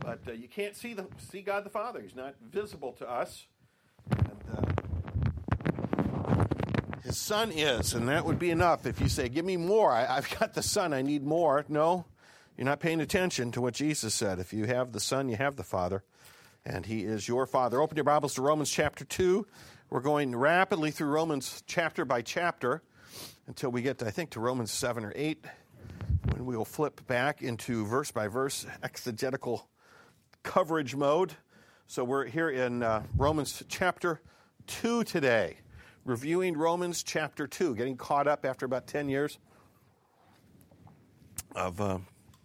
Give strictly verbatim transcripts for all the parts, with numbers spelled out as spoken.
But uh, you can't see the see God the Father. He's not visible to us. And, uh, his Son is, and that would be enough. If you say, give me more, I, I've got the Son, I need more. No, you're not paying attention to what Jesus said. If you have the Son, you have the Father, and he is your Father. Open your Bibles to Romans chapter two. We're going rapidly through Romans chapter by chapter until we get, to, I think, to Romans seven or eight, when we will flip back into verse by verse exegetical coverage mode. So we're here in uh, Romans chapter two today, reviewing Romans chapter two, getting caught up after about ten years of uh,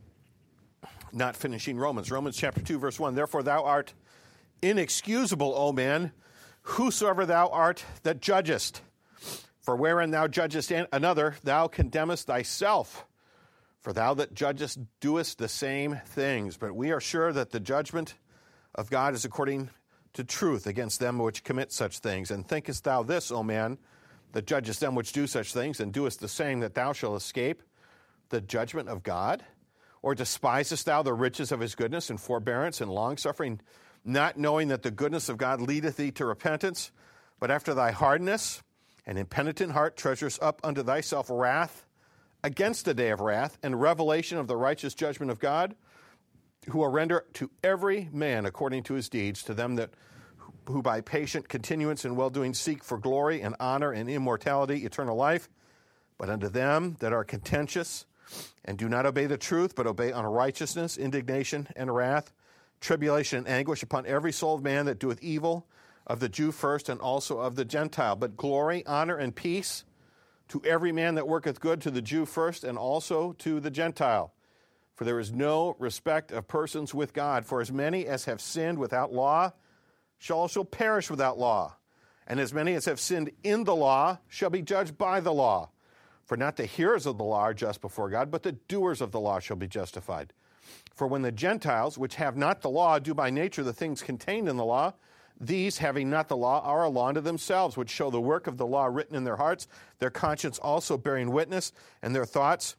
not finishing Romans. Romans chapter two, verse one, therefore thou art inexcusable, O man, whosoever thou art that judgest. For wherein thou judgest another, thou condemnest thyself. For thou that judgest doest the same things. But we are sure that the judgment of God is according to truth against them which commit such things. And thinkest thou this, O man, that judgest them which do such things, and doest the same, that thou shalt escape the judgment of God? Or despisest thou the riches of his goodness and forbearance and longsuffering, not knowing that the goodness of God leadeth thee to repentance, but after thy hardness and impenitent heart treasures up unto thyself wrath against the day of wrath and revelation of the righteous judgment of God, who will render to every man according to his deeds, to them that who by patient continuance in well-doing seek for glory and honor and immortality, eternal life. But unto them that are contentious and do not obey the truth, but obey unrighteousness, indignation, and wrath, tribulation and anguish upon every soul of man that doeth evil, of the Jew first and also of the Gentile. But glory, honor, and peace to every man that worketh good, to the Jew first and also to the Gentile. For there is no respect of persons with God. For as many as have sinned without law shall also perish without law. And as many as have sinned in the law shall be judged by the law. For not the hearers of the law are just before God, but the doers of the law shall be justified. For when the Gentiles, which have not the law, do by nature the things contained in the law, these, having not the law, are a law unto themselves, which show the work of the law written in their hearts, their conscience also bearing witness, and their thoughts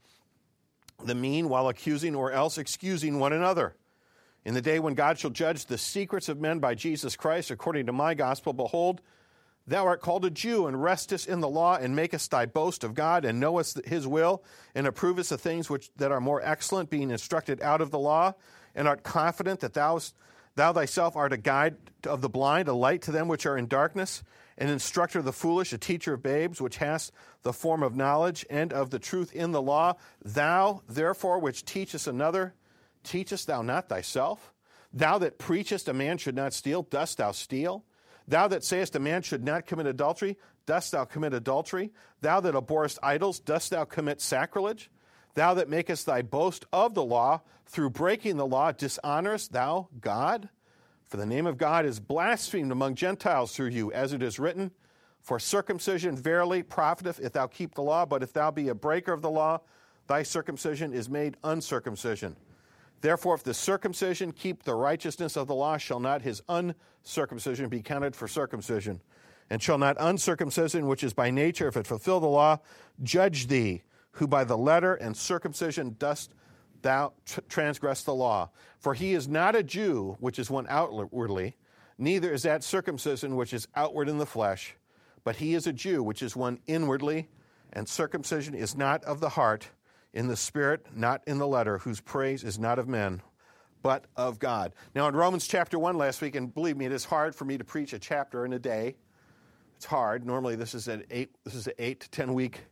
the mean, while accusing or else excusing one another. In the day when God shall judge the secrets of men by Jesus Christ, according to my gospel, behold, thou art called a Jew, and restest in the law, and makest thy boast of God, and knowest his will, and approvest the things which that are more excellent, being instructed out of the law, and art confident that thou, thou thyself art a guide of the blind, a light to them which are in darkness, an instructor of the foolish, a teacher of babes, which hast the form of knowledge and of the truth in the law. Thou, therefore, which teachest another, teachest thou not thyself? Thou that preachest a man should not steal, dost thou steal? Thou that sayest a man should not commit adultery, dost thou commit adultery? Thou that abhorrest idols, dost thou commit sacrilege? Thou that makest thy boast of the law, through breaking the law, dishonorest thou God? For the name of God is blasphemed among Gentiles through you, as it is written, for circumcision verily profiteth if thou keep the law, but if thou be a breaker of the law, thy circumcision is made uncircumcision. Therefore, if the circumcision keep the righteousness of the law, shall not his uncircumcision be counted for circumcision? And shall not uncircumcision, which is by nature, if it fulfill the law, judge thee, who by the letter and circumcision dost thou transgress the law? For he is not a Jew, which is one outwardly, neither is that circumcision which is outward in the flesh, but he is a Jew, which is one inwardly, and circumcision is not of the heart, in the spirit, not in the letter, whose praise is not of men, but of God. Now in Romans chapter one last week, and believe me, it is hard for me to preach a chapter in a day. It's hard. Normally this is an eight, this is an eight to ten week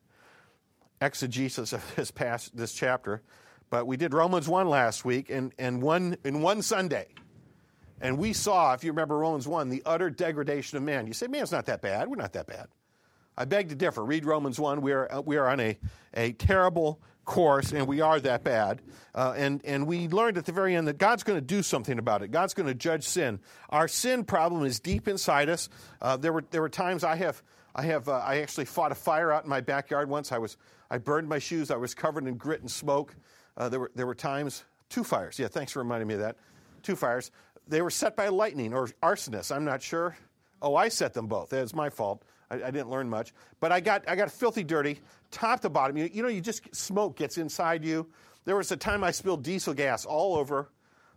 exegesis of this past, this chapter. But we did Romans one last week, and, and one in one Sunday. And we saw, if you remember Romans one, the utter degradation of man. You say, man, it's not that bad. We're not that bad. I beg to differ. Read Romans one. We are, we are on a, a terrible course, and we are that bad. Uh, and, and we learned at the very end that God's going to do something about it. God's going to judge sin. Our sin problem is deep inside us. Uh, there were there were times I have I have uh, I actually fought a fire out in my backyard once. I was I burned my shoes. I was covered in grit and smoke. Uh, there were there were times two fires. Yeah, thanks for reminding me of that. Two fires. They were set by lightning or arsonists. I'm not sure. Oh, I set them both. That's my fault. I, I didn't learn much. But I got I got filthy dirty, top to bottom. You, you know, you just smoke gets inside you. There was a time I spilled diesel gas all over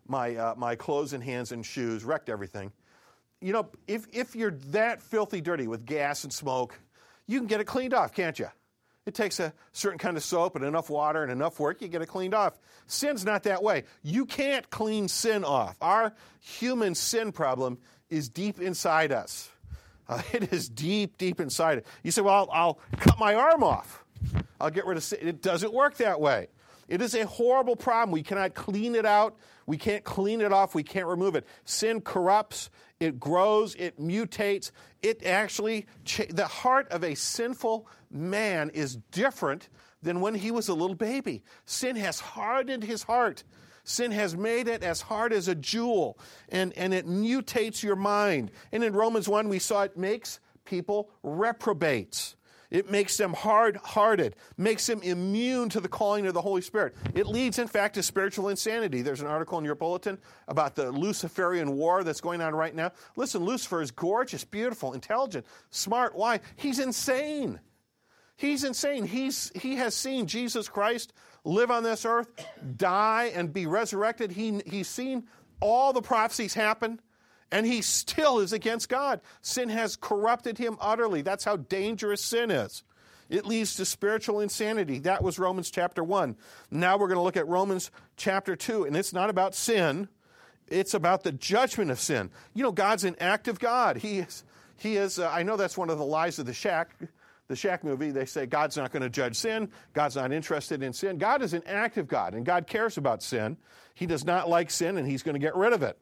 my uh, my clothes and hands and shoes, wrecked everything. You know, if if you're that filthy dirty with gas and smoke, you can get it cleaned off, can't you? It takes a certain kind of soap and enough water and enough work, you get it cleaned off. Sin's not that way. You can't clean sin off. Our human sin problem is deep inside us. Uh, it is deep, deep inside it. You say, well, I'll, I'll cut my arm off. I'll get rid of sin. It doesn't work that way. It is a horrible problem. We cannot clean it out. We can't clean it off. We can't remove it. Sin corrupts. It grows. It mutates. It actually, cha- the heart of a sinful man is different than when he was a little baby. Sin has hardened his heart. Sin has made it as hard as a jewel, and, and it mutates your mind. And in Romans one, we saw it makes people reprobates. It makes them hard-hearted, makes them immune to the calling of the Holy Spirit. It leads, in fact, to spiritual insanity. There's an article in your bulletin about the Luciferian war that's going on right now. Listen, Lucifer is gorgeous, beautiful, intelligent, smart. Why? He's insane. He's insane. He's, he has seen Jesus Christ live on this earth, die, and be resurrected. He, he's seen all the prophecies happen, and he still is against God. Sin has corrupted him utterly. That's how dangerous sin is. It leads to spiritual insanity. That was Romans chapter one. Now we're going to look at Romans chapter two, and it's not about sin. It's about the judgment of sin. You know, God's an active God. He is, he is uh, I know that's one of the lies of the shack. The Shack movie, they say God's not going to judge sin. God's not interested in sin. God is an active God, and God cares about sin. He does not like sin, and he's going to get rid of it.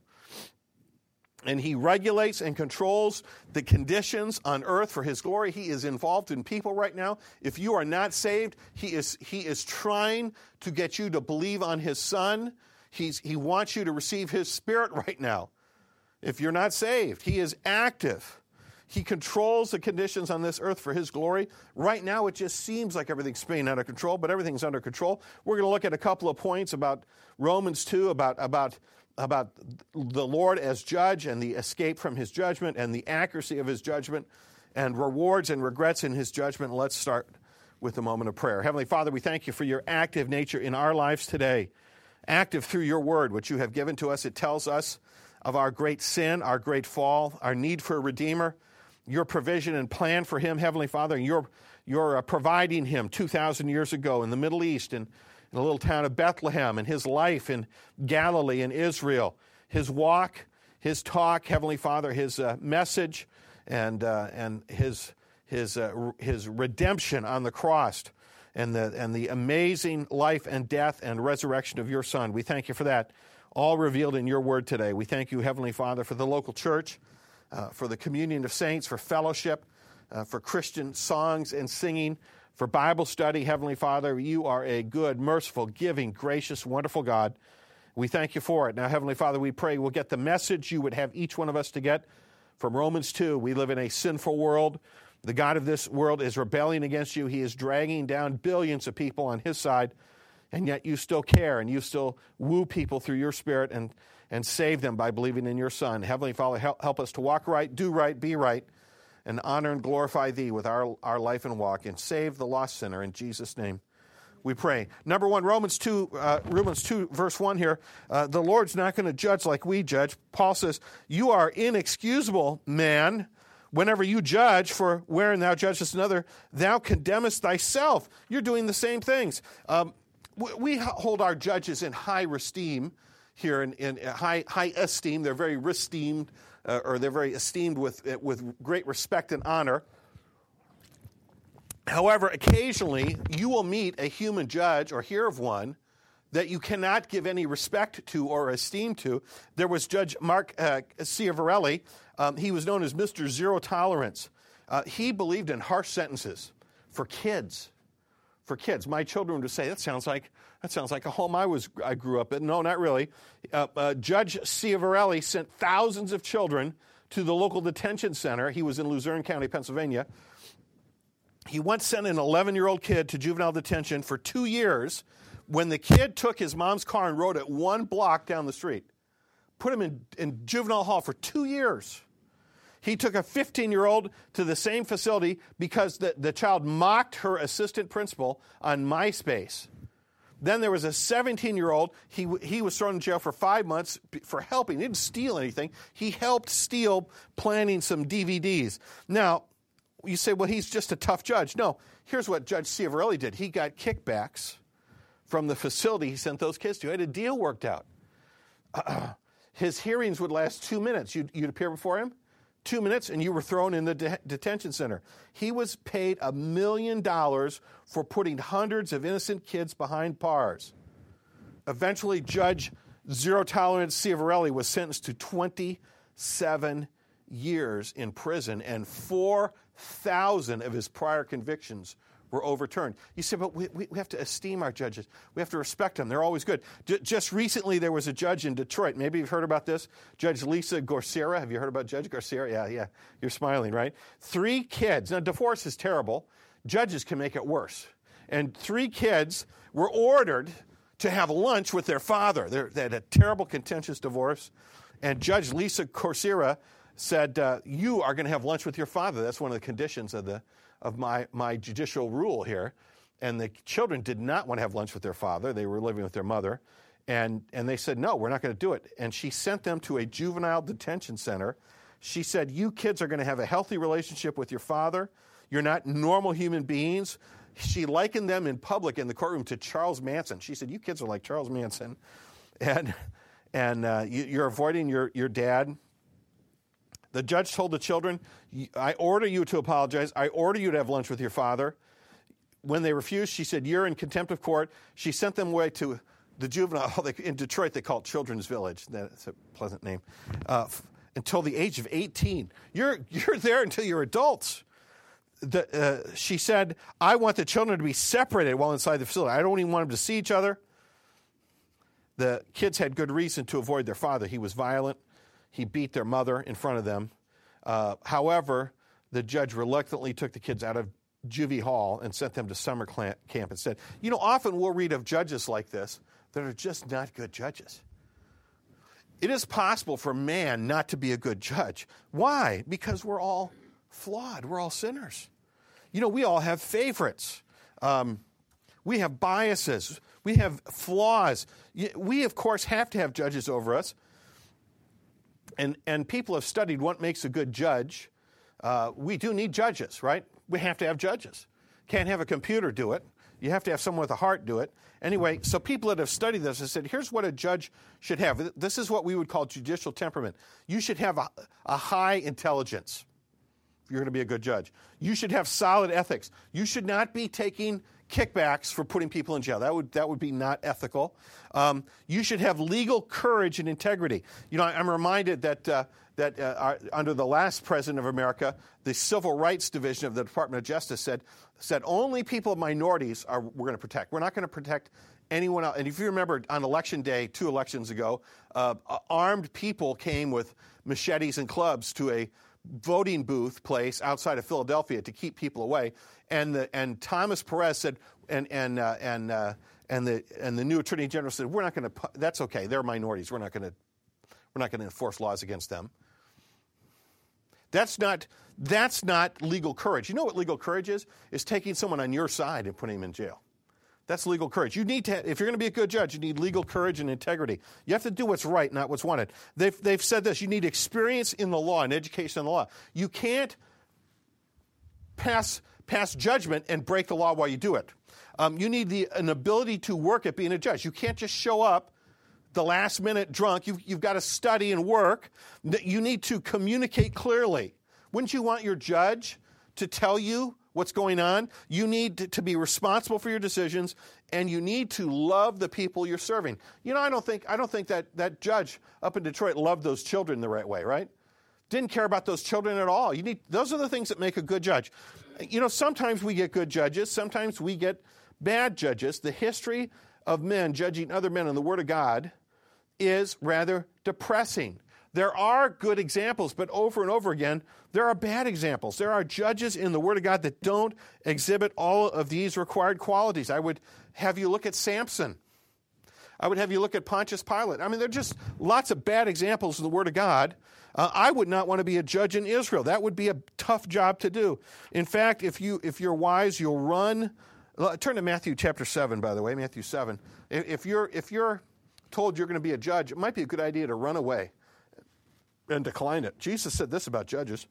And he regulates and controls the conditions on earth for his glory. He is involved in people right now. If you are not saved, he is, he is trying to get you to believe on his Son. He's, he wants you to receive his Spirit right now. If you're not saved, he is active. He controls the conditions on this earth for his glory. Right now, it just seems like everything's spinning out of control, but everything's under control. We're going to look at a couple of points about Romans two, about, about, about the Lord as judge and the escape from his judgment and the accuracy of his judgment and rewards and regrets in his judgment. Let's start with a moment of prayer. Heavenly Father, we thank you for your active nature in our lives today, active through your word, which you have given to us. It tells us of our great sin, our great fall, our need for a Redeemer, your provision and plan for him, Heavenly Father, and you're, you're uh, providing him two thousand years ago in the Middle East, in, in the little town of Bethlehem, and his life in Galilee and Israel, his walk, his talk, Heavenly Father, his uh, message, and uh, and his his uh, his redemption on the cross, and the and the amazing life and death and resurrection of your Son. We thank you for that, all revealed in your word today. We thank you, Heavenly Father, for the local church, Uh, for the communion of saints, for fellowship, uh, for Christian songs and singing, for Bible study. Heavenly Father, you are a good, merciful, giving, gracious, wonderful God. We thank you for it. Now, Heavenly Father, we pray we'll get the message you would have each one of us to get from Romans two. We live in a sinful world. The God of this world is rebelling against you. He is dragging down billions of people on his side, and yet you still care, and you still woo people through your Spirit and and save them by believing in your Son. Heavenly Father, help, help us to walk right, do right, be right, and honor and glorify thee with our, our life and walk, and save the lost sinner. In Jesus' name we pray. Number one, Romans two, uh, Romans two, verse one here. Uh, the Lord's not going to judge like we judge. Paul says, you are inexcusable, man, whenever you judge, for wherein thou judgest another, thou condemnest thyself. You're doing the same things. Um, we, we hold our judges in high esteem. Here in, in high high esteem, they're very esteemed, uh, or they're very esteemed with with great respect and honor. However, occasionally you will meet a human judge or hear of one that you cannot give any respect to or esteem to. There was Judge Mark uh, Ciavarelli. Um, he was known as Mister Zero Tolerance. Uh, he believed in harsh sentences for kids. For kids, my children would say, "That sounds like that sounds like a home I was I grew up in." No, not really. Uh, uh, Judge Ciavarelli sent thousands of children to the local detention center. He was in Luzerne County, Pennsylvania. He once sent an eleven-year-old kid to juvenile detention for two years. When the kid took his mom's car and rode it one block down the street, put him in, in juvenile hall for two years. He took a fifteen-year-old to the same facility because the, the child mocked her assistant principal on MySpace. Then there was a seventeen-year-old. He, he was thrown in jail for five months for helping. He didn't steal anything. He helped steal planting some D V Ds. Now, you say, well, he's just a tough judge. No, here's what Judge Ciavarelli did. He got kickbacks from the facility he sent those kids to. He had a deal worked out. Uh, his hearings would last two minutes. You'd, you'd appear before him, two minutes, and you were thrown in the de- detention center. He was paid a million dollars for putting hundreds of innocent kids behind bars. Eventually, Judge Zero Tolerance Ciavarelli was sentenced to twenty-seven years in prison, and four thousand of his prior convictions were overturned. You say, but we, we have to esteem our judges. We have to respect them. They're always good. D- just recently, there was a judge in Detroit. Maybe you've heard about this. Judge Lisa Garcia. Have you heard about Judge Garcia? Yeah, yeah. You're smiling, right? Three kids. Now, divorce is terrible. Judges can make it worse. And three kids were ordered to have lunch with their father. They're, they had a terrible, contentious divorce. And Judge Lisa Garcia said, uh, you are going to have lunch with your father. That's one of the conditions of the of my, my judicial rule here. And the children did not want to have lunch with their father. They were living with their mother. And, and they said, no, we're not going to do it. And she sent them to a juvenile detention center. She said, you kids are going to have a healthy relationship with your father. You're not normal human beings. She likened them in public in the courtroom to Charles Manson. She said, you kids are like Charles Manson. And, and uh, you, you're avoiding your, your dad. The judge told the children, I order you to apologize. I order you to have lunch with your father. When they refused, she said, you're in contempt of court. She sent them away to the juvenile. In Detroit, they call it Children's Village. That's a pleasant name. Uh, f- until the age of eighteen. You're, you're there until you're adults. The, uh, she said, I want the children to be separated while inside the facility. I don't even want them to see each other. The kids had good reason to avoid their father. He was violent. He beat their mother in front of them. Uh, however, the judge reluctantly took the kids out of juvie hall and sent them to summer camp instead. You know, often we'll read of judges like this that are just not good judges. It is possible for man not to be a good judge. Why? Because we're all flawed. We're all sinners. You know, we all have favorites. Um, we have biases. We have flaws. We, of course, have to have judges over us. And and people have studied what makes a good judge. Uh, we do need judges, right? We have to have judges. Can't have a computer do it. You have to have someone with a heart do it. Anyway, so people that have studied this have said, here's what a judge should have. This is what we would call judicial temperament. You should have a, a high intelligence if you're going to be a good judge. You should have solid ethics. You should not be taking kickbacks for putting people in jail. That would that would be not ethical. Um, you should have legal courage and integrity. You know, I'm reminded that uh, that uh, our, under the last president of America, the Civil Rights Division of the Department of Justice said said only people of minorities are we're going to protect. We're not going to protect anyone else. And if you remember, on Election Day, two elections ago, uh, armed people came with machetes and clubs to a voting booth place outside of Philadelphia to keep people away. And the, and Thomas Perez said, and and uh, and uh, and the and the new Attorney General said, we're not going to. That's okay. They're minorities. We're not going to. We're not going to enforce laws against them. That's not. That's not legal courage. You know what legal courage is? Is taking someone on your side and putting him in jail. That's legal courage. You need to. If you're going to be a good judge, you need legal courage and integrity. You have to do what's right, not what's wanted. They've they've said this. You need experience in the law and education in the law. You can't pass. pass judgment and break the law while you do it. Um, you need the, an ability to work at being a judge. You can't just show up the last minute drunk. You've, you've got to study and work. You need to communicate clearly. Wouldn't you want your judge to tell you what's going on? You need to, to be responsible for your decisions, and you need to love the people you're serving. You know, I don't think I don't think that that judge up in Detroit loved those children the right way, right? Didn't care about those children at all. You need those are the things that make a good judge. You know, sometimes we get good judges. Sometimes we get bad judges. The history of men judging other men in the Word of God is rather depressing. There are good examples, but over and over again, there are bad examples. There are judges in the Word of God that don't exhibit all of these required qualities. I would have you look at Samson. I would have you look at Pontius Pilate. I mean, there are just lots of bad examples in the Word of God. Uh, I would not want to be a judge in Israel. That would be a tough job to do. In fact, if you if you're wise, you'll run Turn to Matthew chapter seven, by the way, Matthew seven. If you're, if you're told you're going to be a judge, it might be a good idea to run away and decline it. Jesus said this about judges.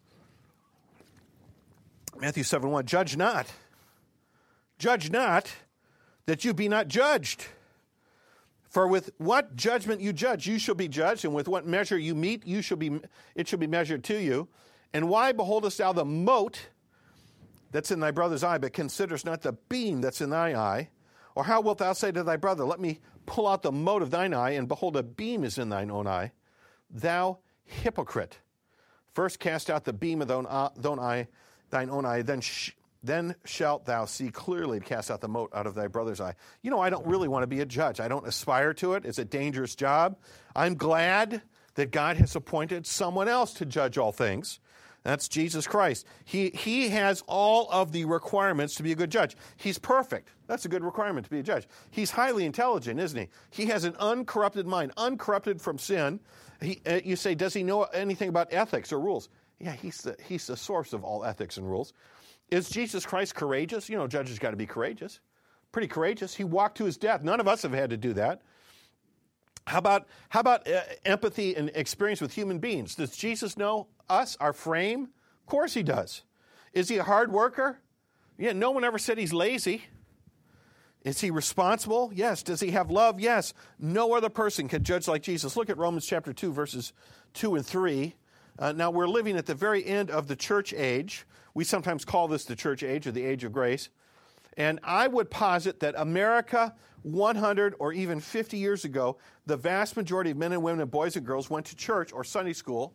Matthew seven one, judge not. Judge not that you be not judged. For with what judgment you judge, you shall be judged, and with what measure you meet, you shall be, it shall be measured to you. And why beholdest thou the mote that's in thy brother's eye, but considerest not the beam that's in thy eye? Or how wilt thou say to thy brother, let me pull out the mote of thine eye, and behold, a beam is in thine own eye? Thou hypocrite, first cast out the beam of thine own eye, thine own eye, then sh- then shalt thou see clearly to cast out the mote out of thy brother's eye. You know, I don't really want to be a judge. I don't aspire to it. It's a dangerous job. I'm glad that God has appointed someone else to judge all things. That's Jesus Christ. He, he has all of the requirements to be a good judge. He's perfect. That's a good requirement to be a judge. He's highly intelligent, isn't he? He has an uncorrupted mind, uncorrupted from sin. He, uh, you say, does he know anything about ethics or rules? Yeah, he's the, he's the source of all ethics and rules. Is Jesus Christ courageous? You know, judges got to be courageous. Pretty courageous. He walked to his death. None of us have had to do that. How about, how about uh, empathy and experience with human beings? Does Jesus know us, our frame? Of course he does. Is he a hard worker? Yeah, no one ever said he's lazy. Is he responsible? Yes. Does he have love? Yes. No other person can judge like Jesus. Look at Romans chapter two, verses two and three. Uh, now, we're living at the very end of the church age. We sometimes call this the church age or the age of grace. And I would posit that America one hundred or even fifty years ago, the vast majority of men and women and boys and girls went to church or Sunday school.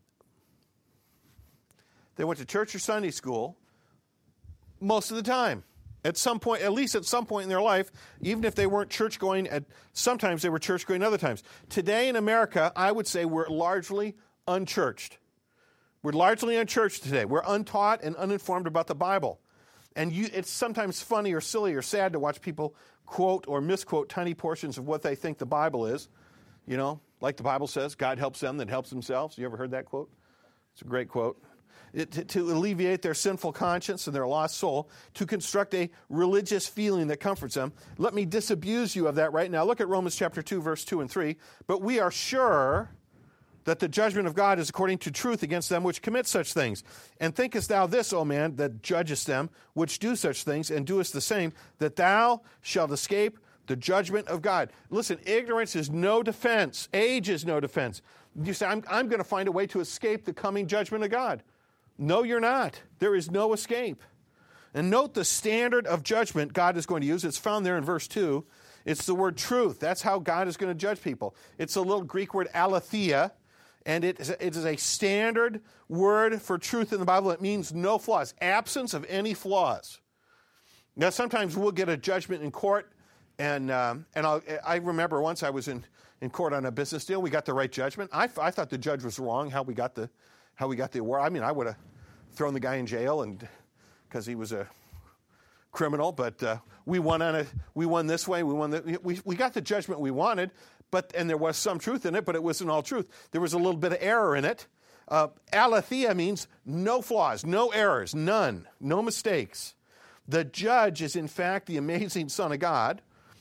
They went to church or Sunday school most of the time. At some point, at least at some point in their life, even if they weren't church going, at sometimes they were church going other times. Today in America, I would say we're largely unchurched. We're largely unchurched today. We're untaught and uninformed about the Bible. And you, it's sometimes funny or silly or sad to watch people quote or misquote tiny portions of what they think the Bible is. You know, like the Bible says, God helps them that helps themselves. You ever heard that quote? It's a great quote. It, to, to alleviate their sinful conscience and their lost soul, to construct a religious feeling that comforts them. Let me disabuse you of that right now. Look at Romans chapter two, verse two and three. But we are sure that the judgment of God is according to truth against them which commit such things. And thinkest thou this, O man, that judgest them which do such things, and doest the same, that thou shalt escape the judgment of God? Listen, ignorance is no defense. Age is no defense. You say, I'm, I'm going to find a way to escape the coming judgment of God. No, you're not. There is no escape. And note the standard of judgment God is going to use. It's found there in verse two. It's the word truth. That's how God is going to judge people. It's a little Greek word aletheia. And it is, a, it is a standard word for truth in the Bible. It means no flaws, absence of any flaws. Now, sometimes we'll get a judgment in court, and um, and I'll, I remember once I was in, in court on a business deal. We got the right judgment. I, I thought the judge was wrong how we got the how we got the award. I mean, I would have thrown the guy in jail and because he was a criminal, but uh, we won on a we won this way. We won the, we we got the judgment we wanted. But, and there was some truth in it, but it wasn't all truth. There was a little bit of error in it. Uh, aletheia means no flaws, no errors, none, no mistakes. The judge is, in fact, the amazing Son of God,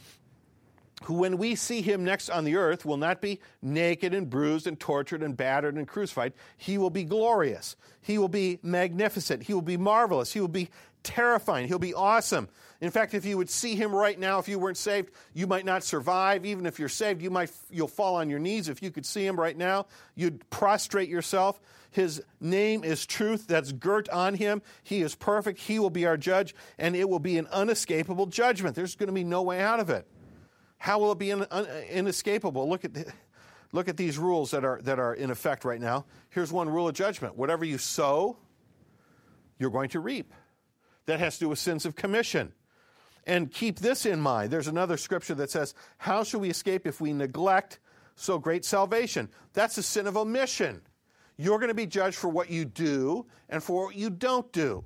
who, when we see him next on the earth, will not be naked and bruised and tortured and battered and crucified. He will be glorious. He will be magnificent. He will be marvelous. He will be terrifying. He'll be awesome. In fact, if you would see him right now, if you weren't saved, you might not survive. Even if you're saved, you might, you'll fall on your knees. If you could see him right now, you'd prostrate yourself. His name is truth. That's girt on him. He is perfect. He will be our judge, and it will be an unescapable judgment. There's going to be no way out of it. How will it be in, un, inescapable? Look at the, look at these rules that are that are in effect right now. Here's one rule of judgment. Whatever you sow, you're going to reap. That has to do with sins of commission. And keep this in mind. There's another scripture that says, how shall we escape if we neglect so great salvation? That's a sin of omission. You're going to be judged for what you do and for what you don't do.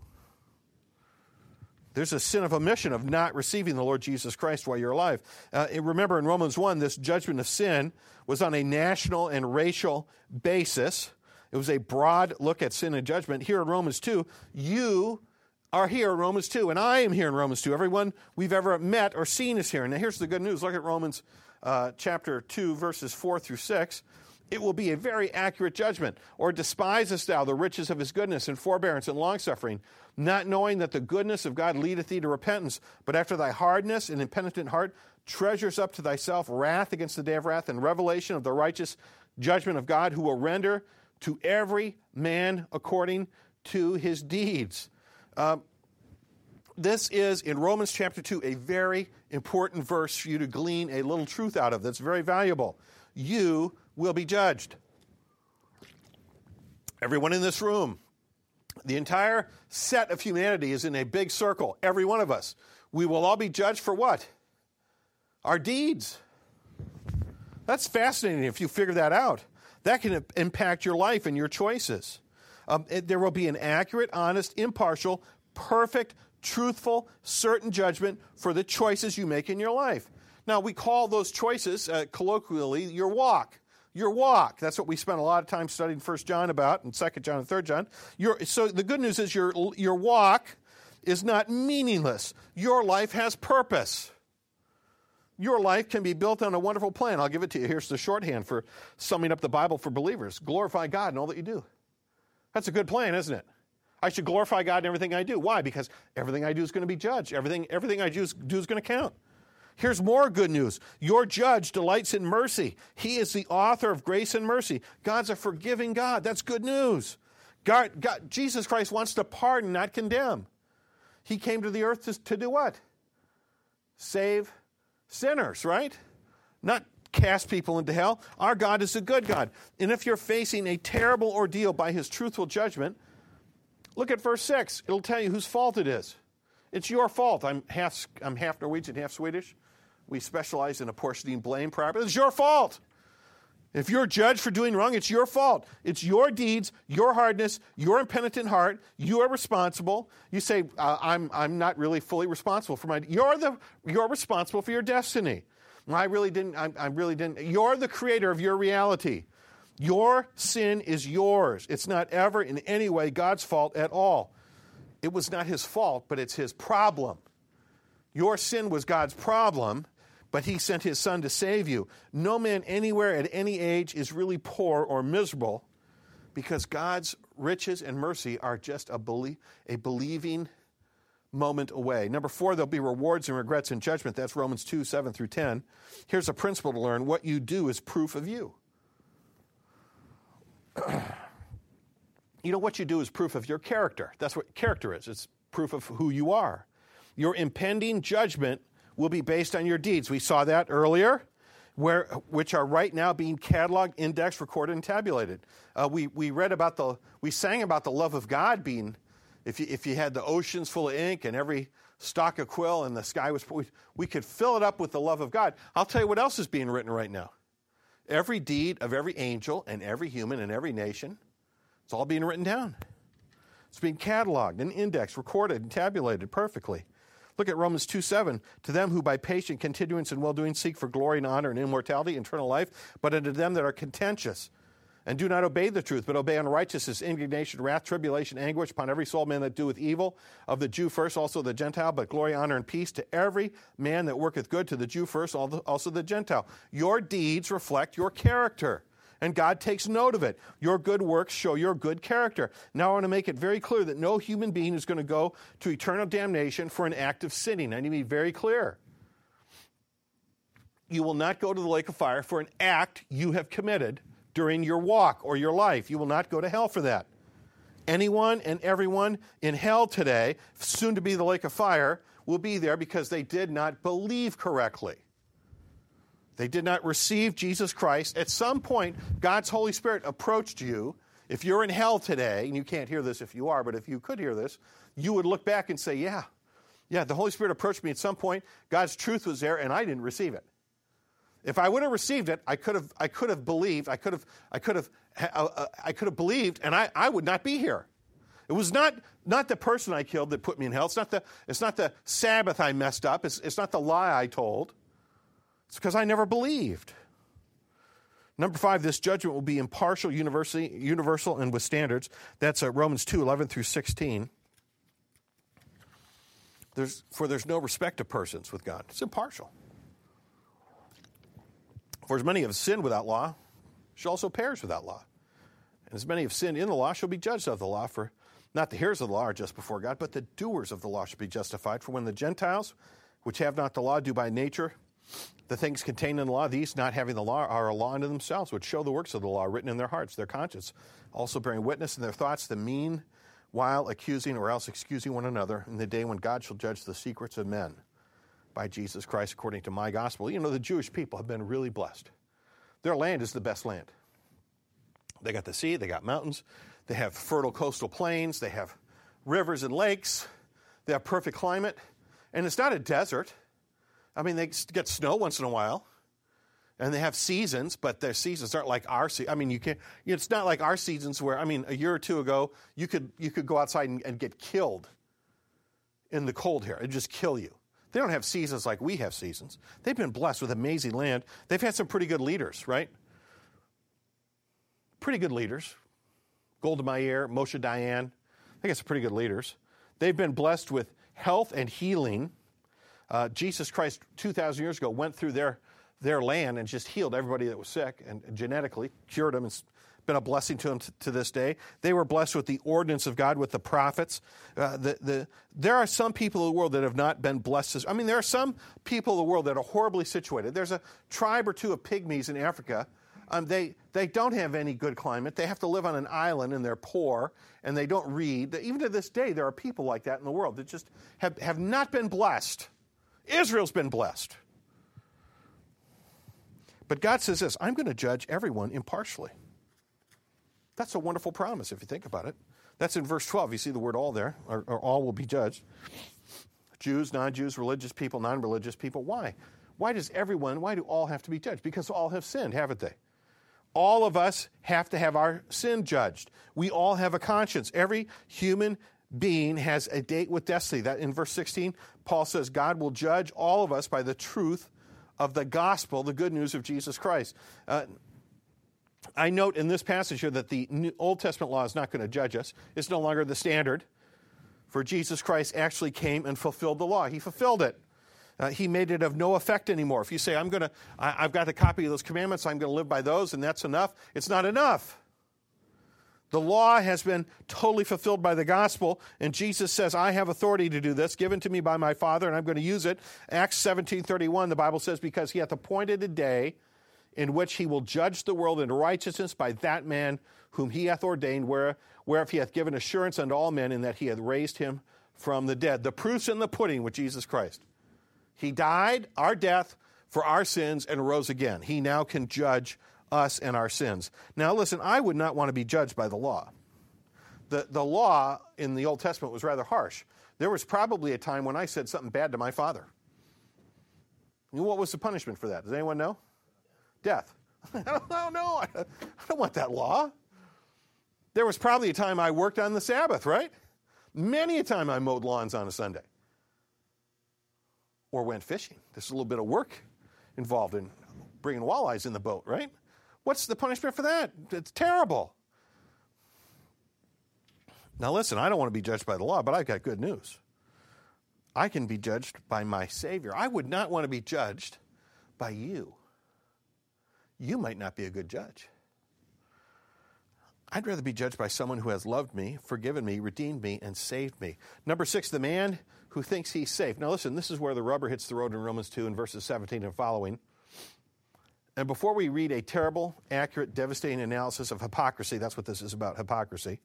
There's a sin of omission of not receiving the Lord Jesus Christ while you're alive. Uh, remember in Romans one, this judgment of sin was on a national and racial basis. It was a broad look at sin and judgment. Here in Romans two, you are here in Romans two, and I am here in Romans two. Everyone we've ever met or seen is here. And now here's the good news. Look at Romans uh, chapter two, verses four through six. It will be a very accurate judgment. Or despisest thou the riches of his goodness and forbearance and longsuffering, not knowing that the goodness of God leadeth thee to repentance, but after thy hardness and impenitent heart treasures up to thyself wrath against the day of wrath and revelation of the righteous judgment of God, who will render to every man according to his deeds. Um, this is, in Romans chapter two, a very important verse for you to glean a little truth out of that's very valuable. You will be judged. Everyone in this room, the entire set of humanity is in a big circle. Every one of us. We will all be judged for what? Our deeds. That's fascinating if you figure that out. That can impact your life and your choices. Um, it, there will be an accurate, honest, impartial, perfect, truthful, certain judgment for the choices you make in your life. Now, we call those choices, uh, colloquially, your walk. Your walk. That's what we spent a lot of time studying First John about, and Second John and Third John. Your, so the good news is your, your walk is not meaningless. Your life has purpose. Your life can be built on a wonderful plan. I'll give it to you. Here's the shorthand for summing up the Bible for believers. Glorify God in all that you do. That's a good plan, isn't it? I should glorify God in everything I do. Why? Because everything I do is going to be judged. Everything, everything I do is, do is going to count. Here's more good news. Your judge delights in mercy. He is the author of grace and mercy. God's a forgiving God. That's good news. God, God, Jesus Christ wants to pardon, not condemn. He came to the earth to, to do what? Save sinners, right? Not cast people into hell. Our God is a good God. And if you're facing a terrible ordeal by his truthful judgment, look at verse six. It'll tell you whose fault it is. It's your fault. I'm half, I'm half Norwegian, half Swedish. We specialize in apportioning blame properly. It's your fault. If you're judged for doing wrong, it's your fault. It's your deeds, your hardness, your impenitent heart. You are responsible. You say, uh, I'm, I'm not really fully responsible for my... You're, the, you're responsible for your destiny. I really didn't... I, I really didn't... You're the creator of your reality. Your sin is yours. It's not ever in any way God's fault at all. It was not his fault, but it's his problem. Your sin was God's problem, but he sent his son to save you. No man anywhere at any age is really poor or miserable because God's riches and mercy are just a, belie- a believing moment away. Number four, there'll be rewards and regrets in judgment. That's Romans two, seven through ten. Here's a principle to learn. What you do is proof of you. You know, what you do is proof of your character. That's what character is. It's proof of who you are. Your impending judgment will be based on your deeds. We saw that earlier, where which are right now being cataloged, indexed, recorded, and tabulated. Uh, we we read about the we sang about the love of God being, if you if you had the oceans full of ink and every stalk of quill and the sky was, we, we could fill it up with the love of God. I'll tell you what else is being written right now. Every deed of every angel and every human and every nation. It's all being written down. It's being cataloged and indexed, recorded, and tabulated perfectly. Look at Romans two seven. To them who by patient continuance in well-doing seek for glory and honor and immortality, eternal life, but unto them that are contentious and do not obey the truth, but obey unrighteousness, indignation, wrath, tribulation, anguish upon every soul, man that doeth evil, of the Jew first, also the Gentile, but glory, honor, and peace to every man that worketh good, to the Jew first, also the Gentile. Your deeds reflect your character. And God takes note of it. Your good works show your good character. Now I want to make it very clear that no human being is going to go to eternal damnation for an act of sinning. I need to be very clear. You will not go to the lake of fire for an act you have committed during your walk or your life. You will not go to hell for that. Anyone and everyone in hell today, soon to be the lake of fire, will be there because they did not believe correctly. They did not receive Jesus Christ. At some point, God's Holy Spirit approached you. If you're in hell today, and you can't hear this if you are, but if you could hear this, you would look back and say, yeah, yeah, the Holy Spirit approached me at some point. God's truth was there, and I didn't receive it. If I would have received it, I could have, I could have believed, I could have, I could have, uh, I could have believed, and I, I would not be here. It was not, not the person I killed that put me in hell. It's not the, it's not the Sabbath I messed up. It's, it's not the lie I told. It's because I never believed. Number five, this judgment will be impartial, universal, and with standards. That's uh, Romans two, eleven through sixteen. There's, for there's no respect of persons with God. It's impartial. For as many have sinned without law, shall also perish without law. And as many have sinned in the law shall be judged of the law. For not the hearers of the law are just before God, but the doers of the law shall be justified. For when the Gentiles, which have not the law, do by nature the things contained in the law, these, not having the law, are a law unto themselves, which show the works of the law written in their hearts, their conscience, also bearing witness in their thoughts, the mean while accusing or else excusing one another in the day when God shall judge the secrets of men by Jesus Christ according to my gospel. You know, the Jewish people have been really blessed. Their land is the best land. They got the sea, they got mountains, they have fertile coastal plains, they have rivers and lakes, they have perfect climate, and it's not a desert. I mean, they get snow once in a while, and they have seasons, but their seasons aren't like our seasons. I mean, you can't. It's not like our seasons where, I mean, a year or two ago, you could you could go outside and, and get killed in the cold here. It'd just kill you. They don't have seasons like we have seasons. They've been blessed with amazing land. They've had some pretty good leaders, right? Pretty good leaders. Golda Meir, Moshe Dayan. I think it's pretty good leaders. They've been blessed with health and healing. Uh, Jesus Christ, two thousand years ago, went through their, their land and just healed everybody that was sick and, and genetically cured them. It's been a blessing to them t- to this day. They were blessed with the ordinance of God, with the prophets. Uh, the, the, there are some people in the world that have not been blessed. As, I mean, there are some people in the world that are horribly situated. There's a tribe or two of pygmies in Africa. Um, they, they don't have any good climate. They have to live on an island, and they're poor, and they don't read. Even to this day, there are people like that in the world that just have, have not been blessed. Israel's been blessed. But God says this, I'm going to judge everyone impartially. That's a wonderful promise if you think about it. That's in verse twelve. You see the word all there, or, or all will be judged. Jews, non-Jews, religious people, non-religious people. Why? Why does everyone, why do all have to be judged? Because all have sinned, haven't they? All of us have to have our sin judged. We all have a conscience. Every human being has a date with destiny. That in verse sixteen, Paul says God will judge all of us by the truth of the gospel, the good news of Jesus Christ. Uh, I note in this passage here that the New Old Testament law is not going to judge us. It's no longer the standard. For Jesus Christ actually came and fulfilled the law. He fulfilled it. Uh, he made it of no effect anymore. If you say, I'm going to, I've got a copy of those commandments, I'm going to live by those, and that's enough, it's not enough. The law has been totally fulfilled by the gospel, and Jesus says, I have authority to do this, given to me by my Father, and I'm going to use it. Acts seventeen thirty-one, the Bible says, because he hath appointed a day in which he will judge the world in righteousness by that man whom he hath ordained, where, whereof he hath given assurance unto all men, in that he hath raised him from the dead. The proof's in the pudding with Jesus Christ. He died our death for our sins and rose again. He now can judge us and our sins. Now listen, I would not want to be judged by the law. The, the law in the Old Testament was rather harsh. There was probably a time when I said something bad to my father. You know what was the punishment for that? Does anyone know? Death. I don't know. I don't want that law. There was probably a time I worked on the Sabbath, right? Many a time I mowed lawns on a Sunday. Or went fishing. There's a little bit of work involved in bringing walleyes in the boat, right? What's the punishment for that? It's terrible. Now listen, I don't want to be judged by the law, but I've got good news. I can be judged by my Savior. I would not want to be judged by you. You might not be a good judge. I'd rather be judged by someone who has loved me, forgiven me, redeemed me, and saved me. Number six, the man who thinks he's safe. Now listen, this is where the rubber hits the road in Romans two in verses seventeen and following. And before we read a terrible, accurate, devastating analysis of hypocrisy, that's what this is about, hypocrisy.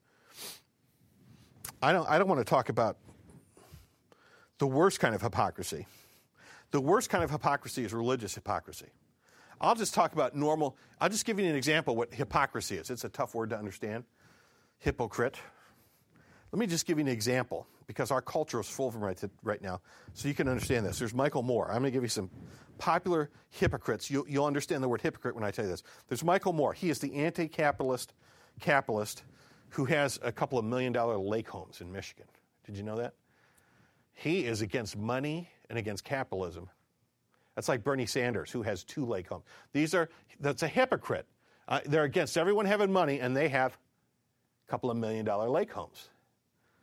I don't, I don't want to talk about the worst kind of hypocrisy. The worst kind of hypocrisy is religious hypocrisy. I'll just talk about normal, I'll just give you an example of what hypocrisy is. It's a tough word to understand. Hypocrite. Let me just give you an example, because our culture is full of them right, to, right now, so you can understand this. There's Michael Moore. I'm going to give you some popular hypocrites. You, you'll understand the word hypocrite when I tell you this. There's Michael Moore. He is the anti-capitalist capitalist who has a couple of million dollar lake homes in Michigan. Did you know that? He is against money and against capitalism. That's like Bernie Sanders, who has two lake homes. These are, that's a hypocrite. Uh, they're against everyone having money, and they have a couple of million dollar lake homes.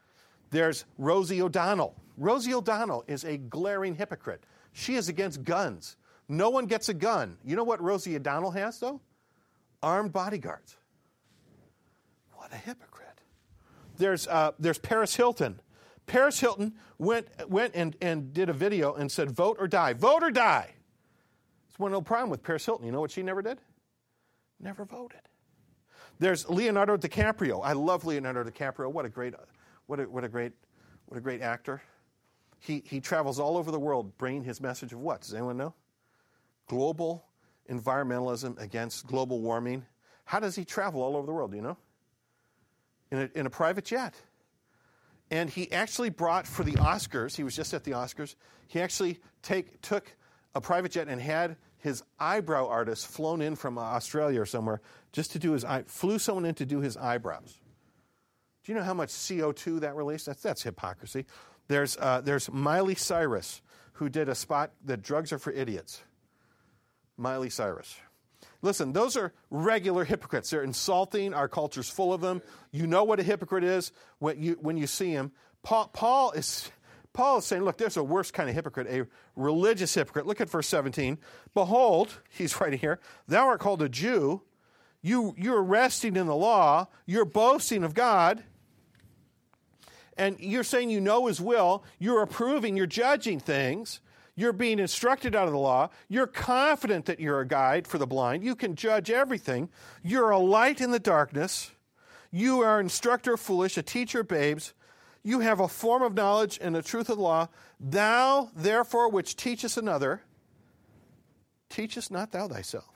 There's Rosie O'Donnell. Rosie O'Donnell is a glaring hypocrite. She is against guns. No one gets a gun. You know what Rosie O'Donnell has, though? Armed bodyguards. What a hypocrite. There's, uh, there's Paris Hilton. Paris Hilton went, went and, and did a video and said, vote or die. Vote or die. There's one no problem with Paris Hilton. You know what she never did? Never voted. There's Leonardo DiCaprio. I love Leonardo DiCaprio. What a great, what a, what a great, what a great actor. He, he travels all over the world bringing his message of what? Does anyone know? Global environmentalism against global warming. How does he travel all over the world, do you know? In a, in a private jet. And he actually brought, for the Oscars, he was just at the Oscars, he actually take, took a private jet and had his eyebrow artist flown in from Australia or somewhere just to do his eye, flew someone in to do his eyebrows. Do you know how much C O two that released? That's, that's hypocrisy. There's, uh, there's Miley Cyrus, who did a spot that drugs are for idiots. Miley Cyrus. Listen, those are regular hypocrites. They're insulting. Our culture's full of them. You know what a hypocrite is when you, when you see him. Paul, Paul, is, Paul is saying, look, there's a worse kind of hypocrite, a religious hypocrite. Look at verse seventeen. Behold, he's writing here, thou art called a Jew. You, you're resting in the law. You're boasting of God. And you're saying you know his will. You're approving. You're judging things. You're being instructed out of the law. You're confident that you're a guide for the blind. You can judge everything. You're a light in the darkness. You are an instructor of foolish, a teacher of babes. You have a form of knowledge and the truth of the law. Thou, therefore, which teachest another, teachest not thou thyself.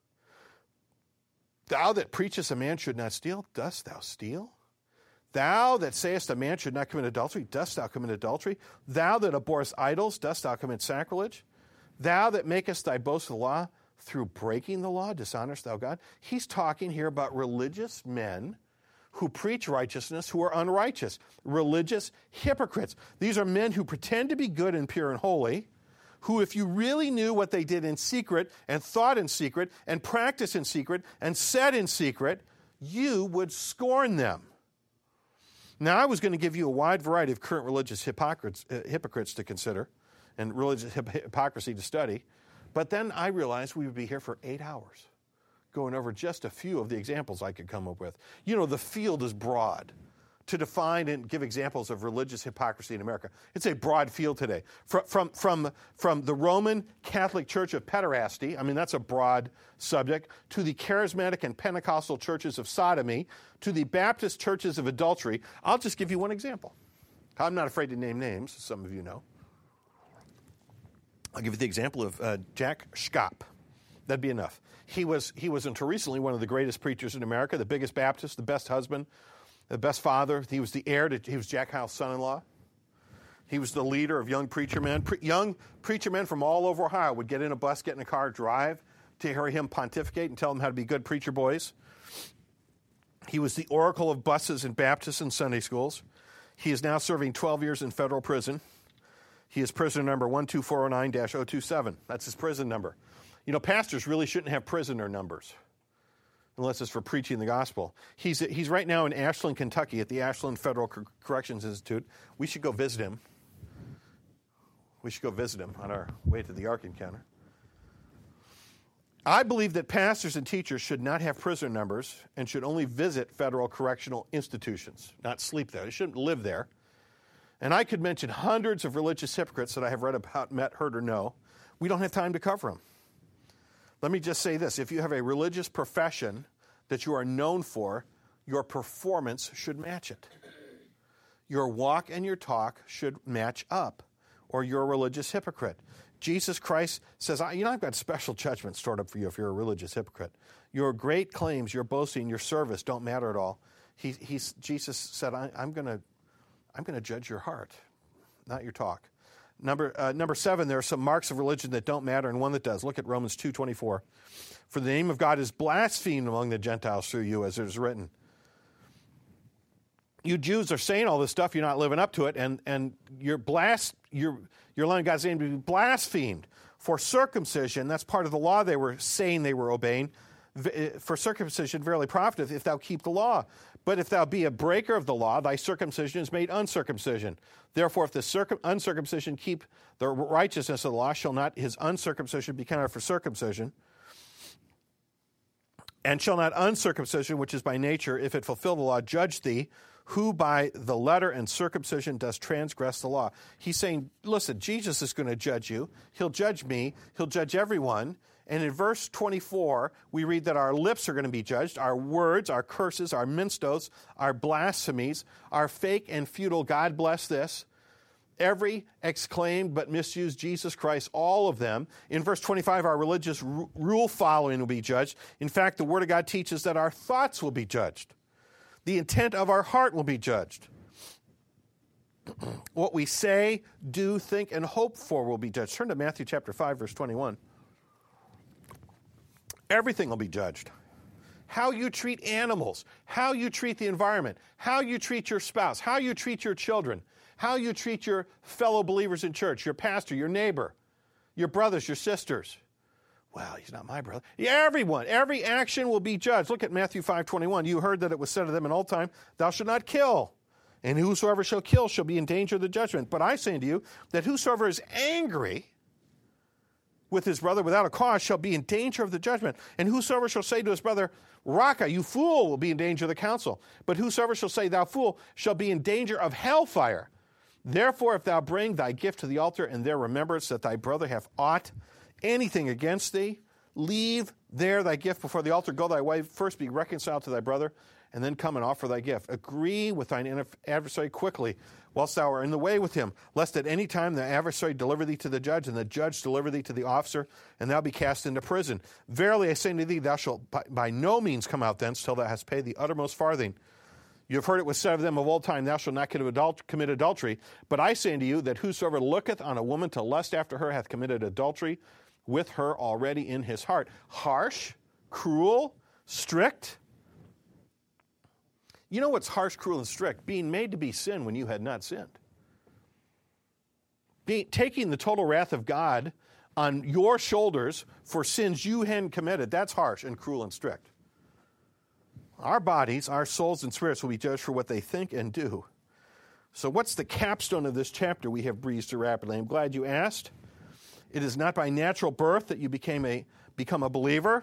Thou that preachest a man should not steal, dost thou steal? Thou that sayest a man should not commit adultery, dost thou commit adultery? Thou that abhorrest idols, dost thou commit sacrilege? Thou that makest thy boast of the law, through breaking the law, dishonorest thou God? He's talking here about religious men who preach righteousness, who are unrighteous. Religious hypocrites. These are men who pretend to be good and pure and holy, who, if you really knew what they did in secret and thought in secret and practiced in secret and said in secret, you would scorn them. Now, I was going to give you a wide variety of current religious hypocrites, uh, hypocrites to consider and religious hip- hypocrisy to study, but then I realized we would be here for eight hours going over just a few of the examples I could come up with. You know, the field is broad to define and give examples of religious hypocrisy in America. It's a broad field today. From, from, from, from the Roman Catholic Church of pederasty, I mean, that's a broad subject, to the charismatic and Pentecostal churches of sodomy, to the Baptist churches of adultery. I'll just give you one example. I'm not afraid to name names, as some of you know. I'll give you the example of uh, Jack Schaap. That'd be enough. He was, he was until recently one of the greatest preachers in America, the biggest Baptist, the best husband, the best father. He was the heir to, he was Jack Hyles' son-in-law. He was the leader of young preacher men. Pre- young preacher men from all over Ohio would get in a bus, get in a car, drive to hear him pontificate and tell them how to be good preacher boys. He was the oracle of buses in Baptist and Sunday schools. He is now serving twelve years in federal prison. He is prisoner number one two four zero nine dash zero two seven. That's his prison number. You know, pastors really shouldn't have prisoner numbers unless it's for preaching the gospel. He's, he's right now in Ashland, Kentucky at the Ashland Federal Cor- Corrections Institute. We should go visit him. We should go visit him on our way to the Ark Encounter. I believe that pastors and teachers should not have prisoner numbers and should only visit federal correctional institutions, not sleep there. They shouldn't live there. And I could mention hundreds of religious hypocrites that I have read about, met, heard, or know. We don't have time to cover them. Let me just say this. If you have a religious profession that you are known for, your performance should match it. Your walk and your talk should match up, or you're a religious hypocrite. Jesus Christ says, you know, I've got special judgment stored up for you if you're a religious hypocrite. Your great claims, your boasting, your service don't matter at all. He, he's, Jesus said, I, I'm going to I'm going to judge your heart, not your talk. Number uh, number seven, there are some marks of religion that don't matter and one that does. Look at Romans two twenty-four. For the name of God is blasphemed among the Gentiles through you, as it is written. You Jews are saying all this stuff, you're not living up to it, and, and you're, blas- you're, you're allowing God's name to be blasphemed. For circumcision, that's part of the law they were saying they were obeying, For circumcision verily profiteth, if thou keep the law. But if thou be a breaker of the law, thy circumcision is made uncircumcision. Therefore, if the circum- uncircumcision keep the righteousness of the law, shall not his uncircumcision be counted for circumcision? And shall not uncircumcision, which is by nature, if it fulfill the law, judge thee, who by the letter and circumcision does transgress the law? He's saying, listen, Jesus is going to judge you. He'll judge me. He'll judge everyone. And in verse twenty-four, we read that our lips are going to be judged, our words, our curses, our minced oaths, our blasphemies, our fake and futile, God bless this, every exclaimed but misused Jesus Christ, all of them. In verse twenty-five, our religious r- rule following will be judged. In fact, the Word of God teaches that our thoughts will be judged. The intent of our heart will be judged. What we say, do, think, and hope for will be judged. Turn to Matthew chapter five, verse twenty-one. Everything will be judged. How you treat animals, how you treat the environment, how you treat your spouse, how you treat your children, how you treat your fellow believers in church, your pastor, your neighbor, your brothers, your sisters. Well, he's not my brother. Yeah, everyone, every action will be judged. Look at Matthew five twenty-one. You heard that it was said of them in old time, thou shalt not kill, and whosoever shall kill shall be in danger of the judgment. But I say unto you that whosoever is angry with his brother without a cause shall be in danger of the judgment. And whosoever shall say to his brother, Raka, you fool, will be in danger of the council. But whosoever shall say, thou fool, shall be in danger of hellfire. Therefore, if thou bring thy gift to the altar, and there remembrance that thy brother hath aught anything against thee, leave there thy gift before the altar, go thy way, first be reconciled to thy brother, and then come and offer thy gift. Agree with thine adversary quickly, whilst thou art in the way with him, lest at any time the adversary deliver thee to the judge, and the judge deliver thee to the officer, and thou be cast into prison. Verily I say unto thee, thou shalt by, by no means come out thence till thou hast paid the uttermost farthing. You have heard it was said of them of old time, thou shalt not commit adultery. But I say unto you that whosoever looketh on a woman to lust after her hath committed adultery with her already in his heart. Harsh, cruel, strict. You know what's harsh, cruel, and strict? Being made to be sin when you had not sinned. Be, taking the total wrath of God on your shoulders for sins you hadn't committed, that's harsh and cruel and strict. Our bodies, our souls and spirits will be judged for what they think and do. So what's the capstone of this chapter we have breezed through rapidly? I'm glad you asked. It is not by natural birth that you became a become a believer.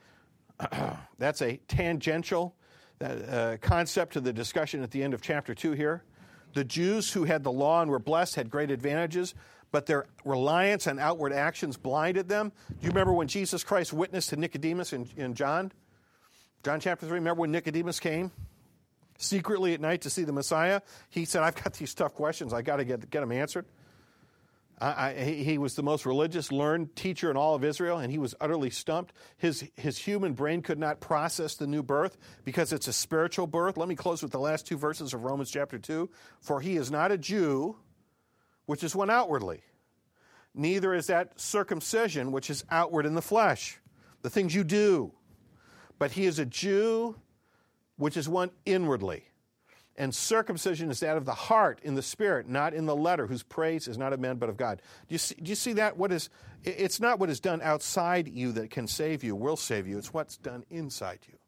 That's a tangential uh, concept to the discussion at the end of chapter two here. The Jews who had the law and were blessed had great advantages, but their reliance on outward actions blinded them. Do you remember when Jesus Christ witnessed to Nicodemus in, in John? John chapter three, remember when Nicodemus came secretly at night to see the Messiah? He said, I've got these tough questions. I've got to get, get them answered. I, I, he was the most religious, learned teacher in all of Israel, and he was utterly stumped. His, his human brain could not process the new birth because it's a spiritual birth. Let me close with the last two verses of Romans chapter two. For he is not a Jew, which is one outwardly. Neither is that circumcision, which is outward in the flesh, the things you do. But he is a Jew, which is one inwardly. And circumcision is that of the heart in the spirit, not in the letter, whose praise is not of men but of God. Do you see, do you see that? What is, it's not what is done outside you that can save you, will save you. It's what's done inside you. It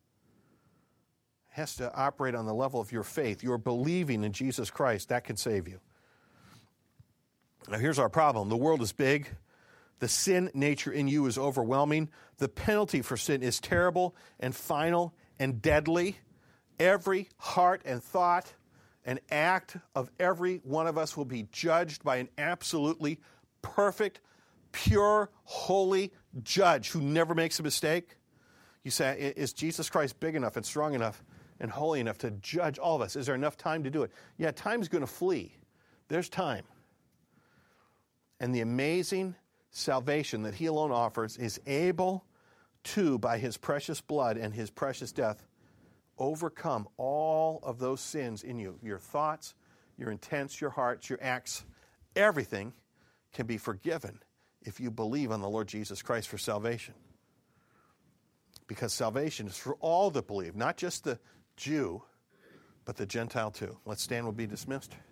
has to operate on the level of your faith. Your believing in Jesus Christ, that can save you. Now here's our problem. The world is big. The sin nature in you is overwhelming. The penalty for sin is terrible and final and deadly. Every heart and thought and act of every one of us will be judged by an absolutely perfect, pure, holy judge who never makes a mistake. You say, is Jesus Christ big enough and strong enough and holy enough to judge all of us? Is there enough time to do it? Yeah, time's going to flee. There's time. And the amazing salvation that he alone offers is able to, by his precious blood and his precious death, overcome all of those sins in you. Your thoughts, your intents, your hearts, your acts, everything can be forgiven if you believe on the Lord Jesus Christ for salvation. Because salvation is for all that believe, not just the Jew, but the Gentile too. Let's stand, we'll be dismissed.